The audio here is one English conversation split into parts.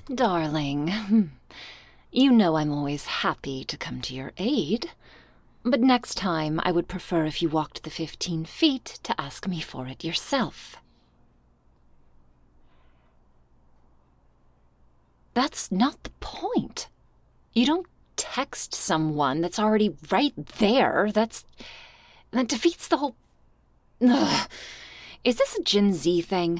Darling, you know I'm always happy to come to your aid, but next time I would prefer if you walked the 15 feet to ask me for it yourself. That's not the point. You don't text someone that's already right there. That defeats the whole... Ugh. Is this a Gen Z thing?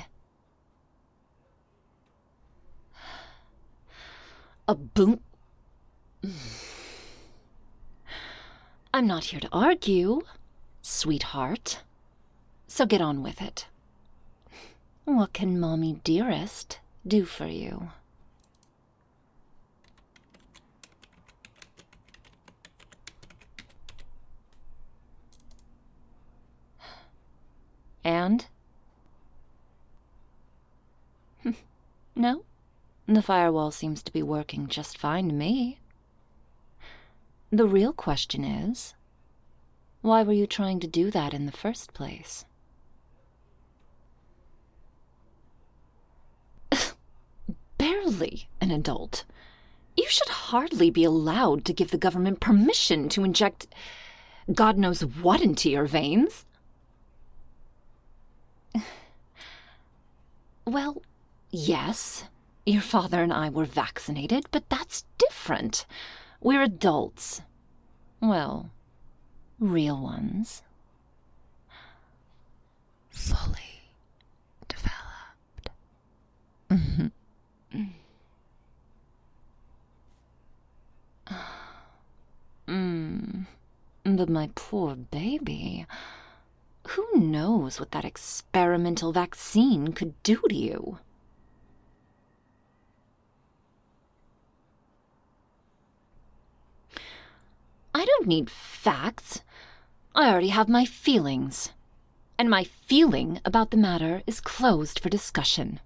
A boom... I'm not here to argue, sweetheart. So get on with it. What can Mommy Dearest do for you? And? No? The firewall seems to be working just fine to me. The real question is, why were you trying to do that in the first place? Barely an adult. You should hardly be allowed to give the government permission to inject God knows what into your veins. Well, yes, your father and I were vaccinated, but that's different. We're adults. Well, real ones. Fully developed. But my poor baby... Who knows what that experimental vaccine could do to you? I don't need facts. I already have my feelings. And my feeling about the matter is closed for discussion.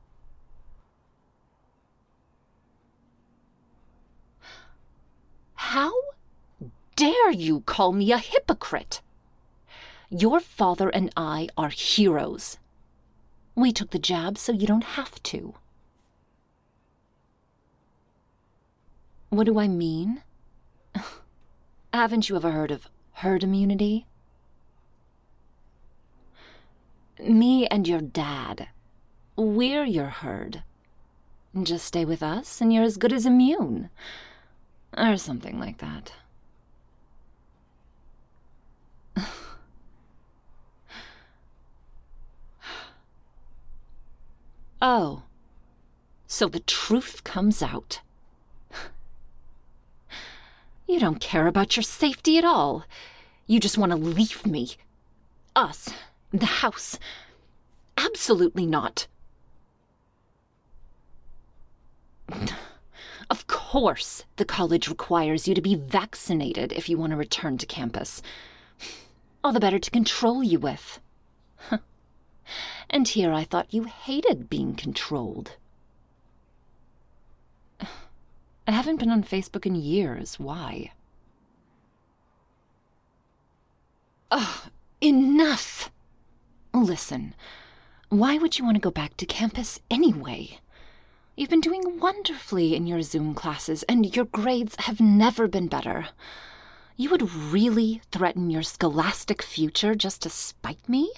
How dare you call me a hypocrite? Your father and I are heroes. We took the jab so you don't have to. What do I mean? Haven't you ever heard of herd immunity? Me and your dad, we're your herd. Just stay with us and you're as good as immune. Or something like that. Oh, so the truth comes out. You don't care about your safety at all. You just want to leave me. Us. The house. Absolutely not. Of course, the college requires you to be vaccinated if you want to return to campus. All the better to control you with. And here I thought you hated being controlled. I haven't been on Facebook in years. Why? Ugh, enough! Listen, why would you want to go back to campus anyway? You've been doing wonderfully in your Zoom classes, and your grades have never been better. You would really threaten your scholastic future just to spite me?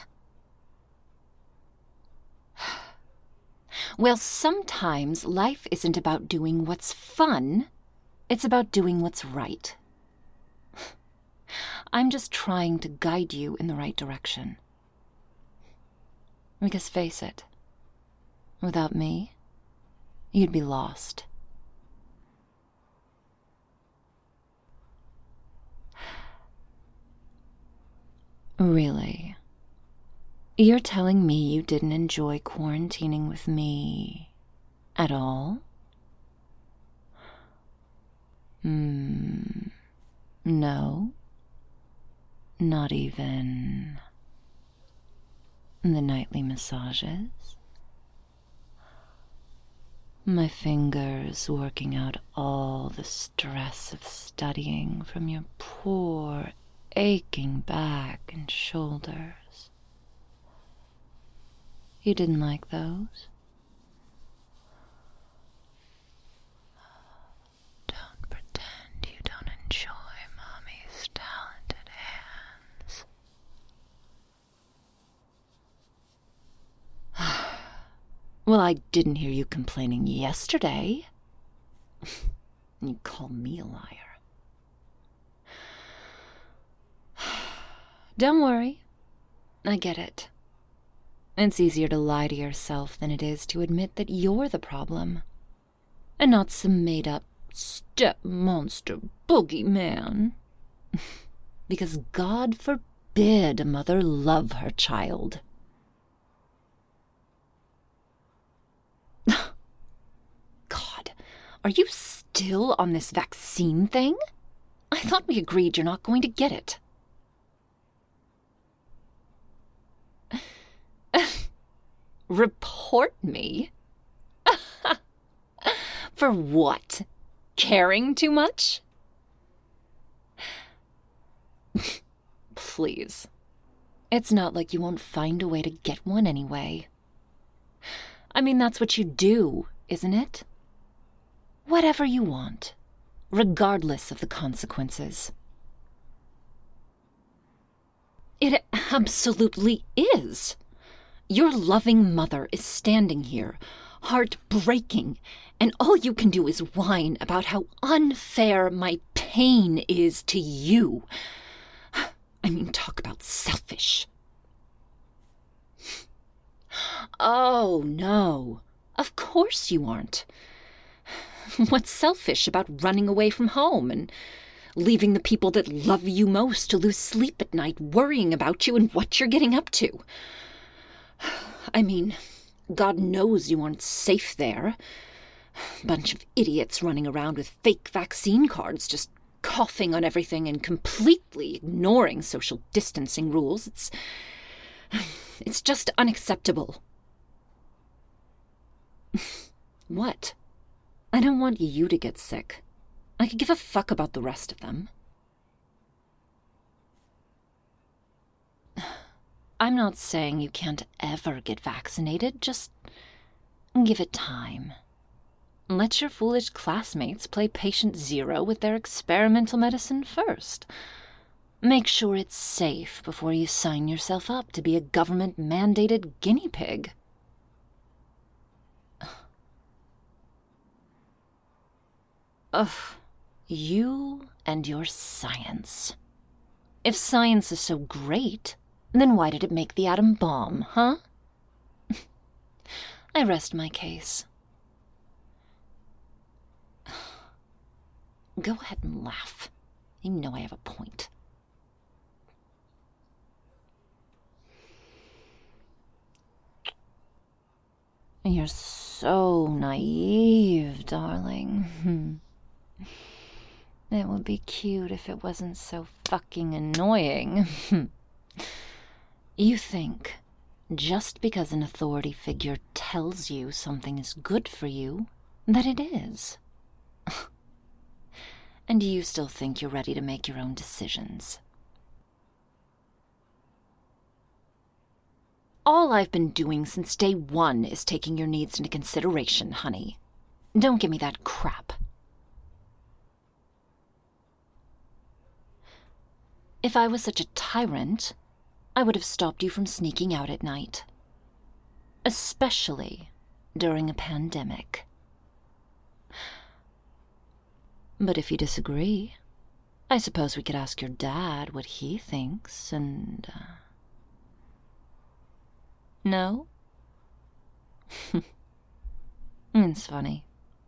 Well, sometimes life isn't about doing what's fun. It's about doing what's right. I'm just trying to guide you in the right direction. Because face it, without me, you'd be lost. Really? You're telling me you didn't enjoy quarantining with me at all? No? Not even the nightly massages? My fingers working out all the stress of studying from your poor, aching back and shoulders. You didn't like those? Well, I didn't hear you complaining yesterday. You call me a liar. Don't worry. I get it. It's easier to lie to yourself than it is to admit that you're the problem, and not some made-up step-monster boogeyman. Because God forbid a mother love her child. God, are you still on this vaccine thing? I thought we agreed you're not going to get it. Report me? For what? Caring too much? Please. It's not like you won't find a way to get one anyway. I mean, that's what you do, isn't it? Whatever you want, regardless of the consequences. It absolutely is. Your loving mother is standing here, heartbreaking, and all you can do is whine about how unfair my pain is to you. I mean, talk about selfish. Oh, no. Of course you aren't. What's selfish about running away from home and leaving the people that love you most to lose sleep at night worrying about you and what you're getting up to? I mean, God knows you aren't safe there. Bunch of idiots running around with fake vaccine cards, just coughing on everything and completely ignoring social distancing rules. It's just unacceptable. What? I don't want you to get sick. I could give a fuck about the rest of them. I'm not saying you can't ever get vaccinated, just give it time. Let your foolish classmates play patient zero with their experimental medicine first. Make sure it's safe before you sign yourself up to be a government-mandated guinea pig. Ugh, you and your science. If science is so great, then why did it make the atom bomb, huh? I rest my case. Go ahead and laugh. You know I have a point. You're so naive, darling. It would be cute if it wasn't so fucking annoying. You think, just because an authority figure tells you something is good for you, that it is. And you still think you're ready to make your own decisions. All I've been doing since day one is taking your needs into consideration, honey. Don't give me that crap. If I was such a tyrant, I would have stopped you from sneaking out at night. Especially during a pandemic. But if you disagree, I suppose we could ask your dad what he thinks, and... No? It's funny.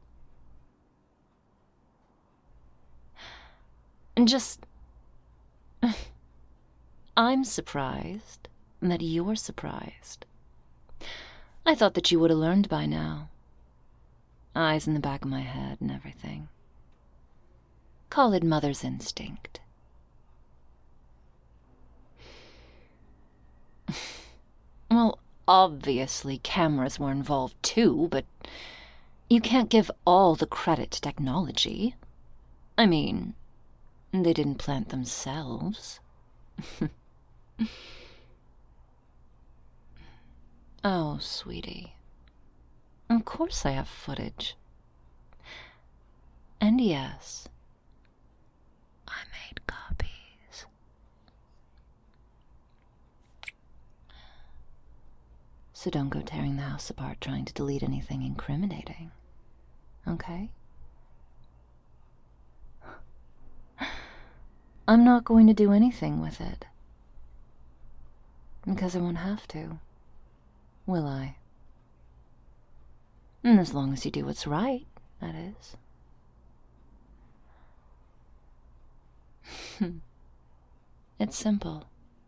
Just... I'm surprised that you're surprised. I thought that you would have learned by now. Eyes in the back of my head and everything. Call it mother's instinct. Well, obviously cameras were involved too, but you can't give all the credit to technology. I mean, they didn't plant themselves. Oh, sweetie. Of course I have footage. And yes, I made copies. So don't go tearing the house apart trying to delete anything incriminating. Okay? I'm not going to do anything with it. Because I won't have to. Will I? And as long as you do what's right, that is. It's simple.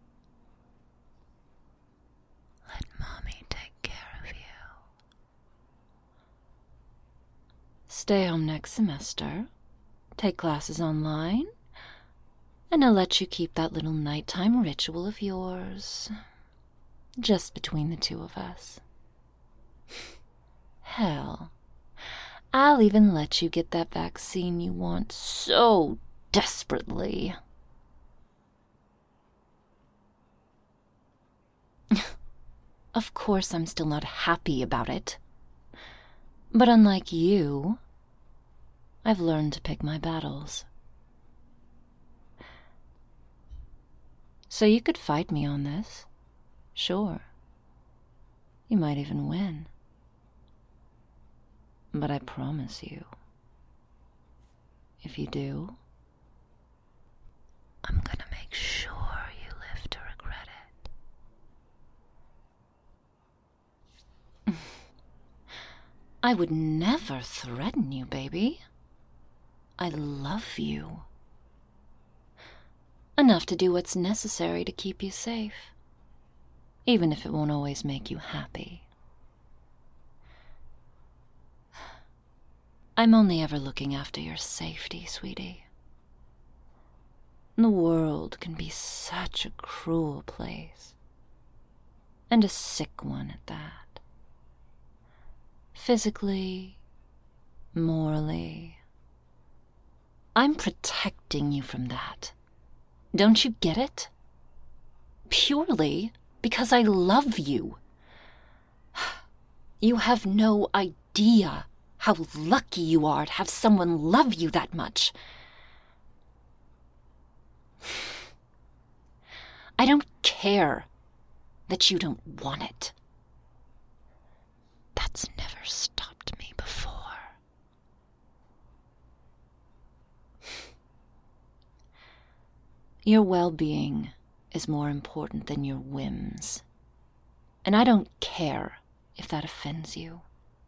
Let Mommy take care of you. Stay home next semester, take classes online, and I'll let you keep that little nighttime ritual of yours. Just between the two of us. Hell, I'll even let you get that vaccine you want so desperately. Of course I'm still not happy about it. But unlike you, I've learned to pick my battles. So you could fight me on this. Sure. You might even win. But I promise you, if you do, I'm gonna make sure you live to regret it. I would never threaten you, baby. I love you. Enough to do what's necessary to keep you safe, even if it won't always make you happy. I'm only ever looking after your safety, sweetie. The world can be such a cruel place, and a sick one at that. Physically, morally. I'm protecting you from that. Don't you get it? Purely because I love you. You have no idea how lucky you are to have someone love you that much. I don't care that you don't want it. That's never stopped me before. Your well-being is more important than your whims. And I don't care if that offends you.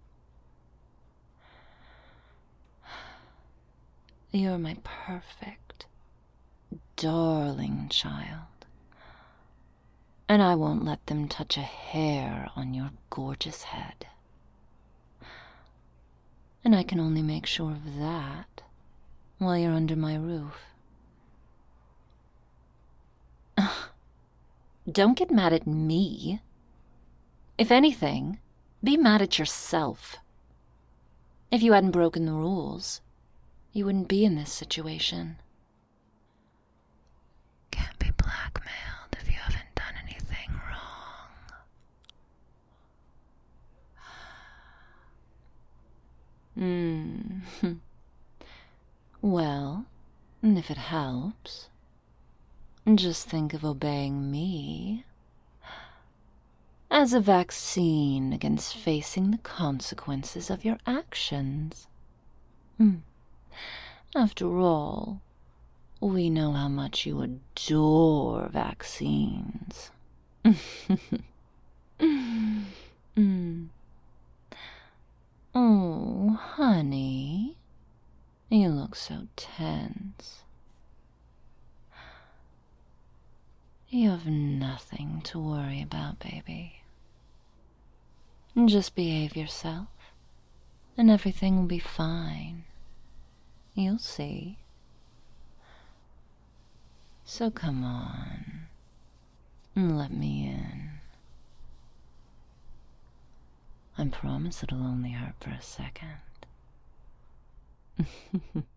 You're my perfect, darling child. And I won't let them touch a hair on your gorgeous head. And I can only make sure of that while you're under my roof. Don't get mad at me. If anything, be mad at yourself. If you hadn't broken the rules, you wouldn't be in this situation. Can't be blackmailed if you haven't done anything wrong. Well, if it helps, just think of obeying me as a vaccine against facing the consequences of your actions. After all, we know how much you adore vaccines. Oh, honey, you look so tense. You have nothing to worry about, baby. Just behave yourself, and everything will be fine. You'll see. So come on, and let me in. I promise it'll only hurt for a second.